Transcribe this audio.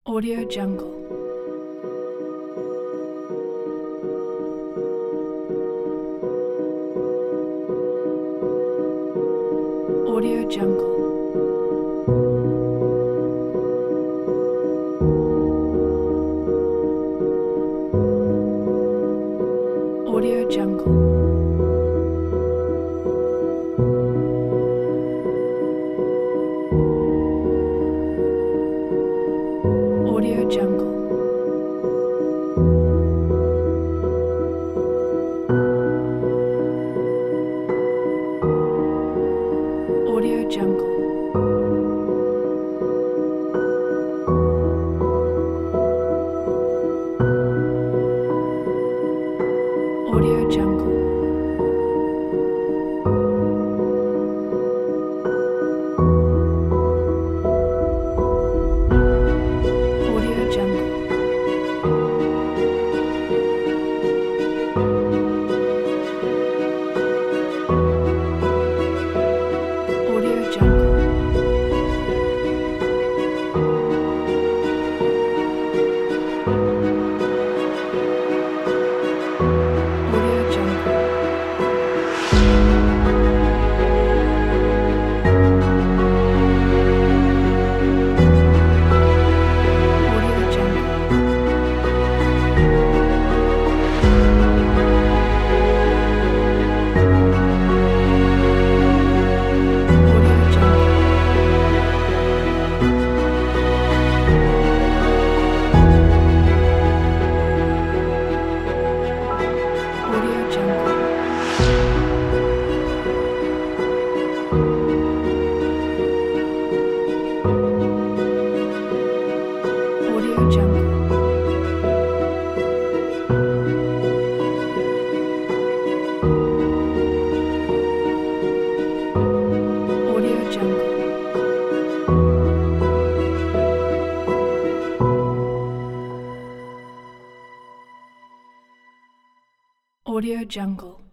Audio Jungle. Audio Jungle. Audio Jungle. Audio Jungle. Audio Jungle. Audio Jungle. Audio Jungle. Audio Jungle. Audio Jungle. Audio Jungle. Audio Jungle. Audio Jungle. Audio Jungle. Audio Jungle. Audio Jungle.